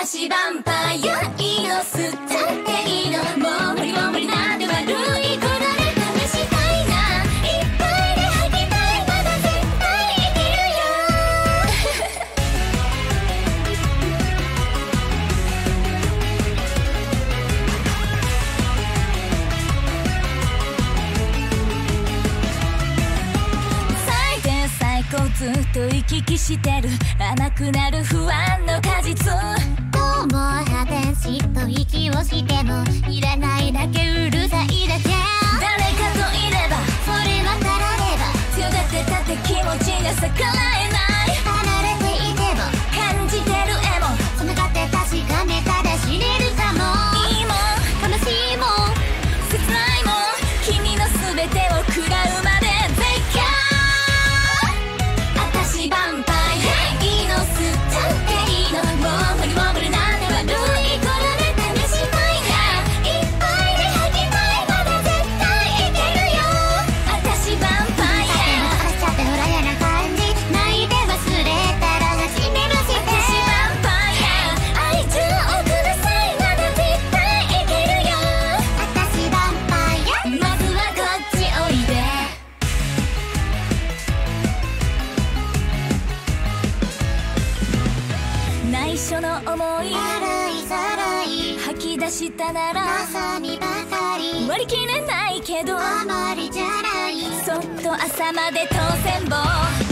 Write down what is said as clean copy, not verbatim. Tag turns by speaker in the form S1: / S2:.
S1: 私ヴァンパイアいいの吸っていいのもう無理も無理なんで悪いこだれ試したいないっぱいで吐きたいまだ絶対いけるよ最低最高ずっと行き来してる甘くなる不安の果実
S2: どうも破天しと息をしてもいらないだけうるさいだけ
S1: 誰かといれば
S2: それはたられば
S1: 強がってたって気持ちが逆らえない
S2: 離れていても
S1: 感じてる絵も
S2: その勝手確かめたら知れるかも
S1: いいもん
S2: 悲しいもん
S1: 切ないもん君の全てを食らうまで絶叫私ヴァンパイアいいの吸っちゃっていいのもう無理も無理なんで悪いこだれ試したいないっぱいで吐きたいまだ絶対いけるよ私ヴァンパイア
S2: 話しちゃってフライヤな感じ泣いて忘れたら初めまして
S1: 私ヴァンパイア愛情をくださいまだ絶対いけるよ
S2: 私ヴァンパイア
S1: まずはこっちおいで内緒の思い
S2: 洗いざらい
S1: 吐き出したなら
S2: まさにばかり
S1: 割り切れないけど
S2: あまりじゃない
S1: そっと朝まで当選簿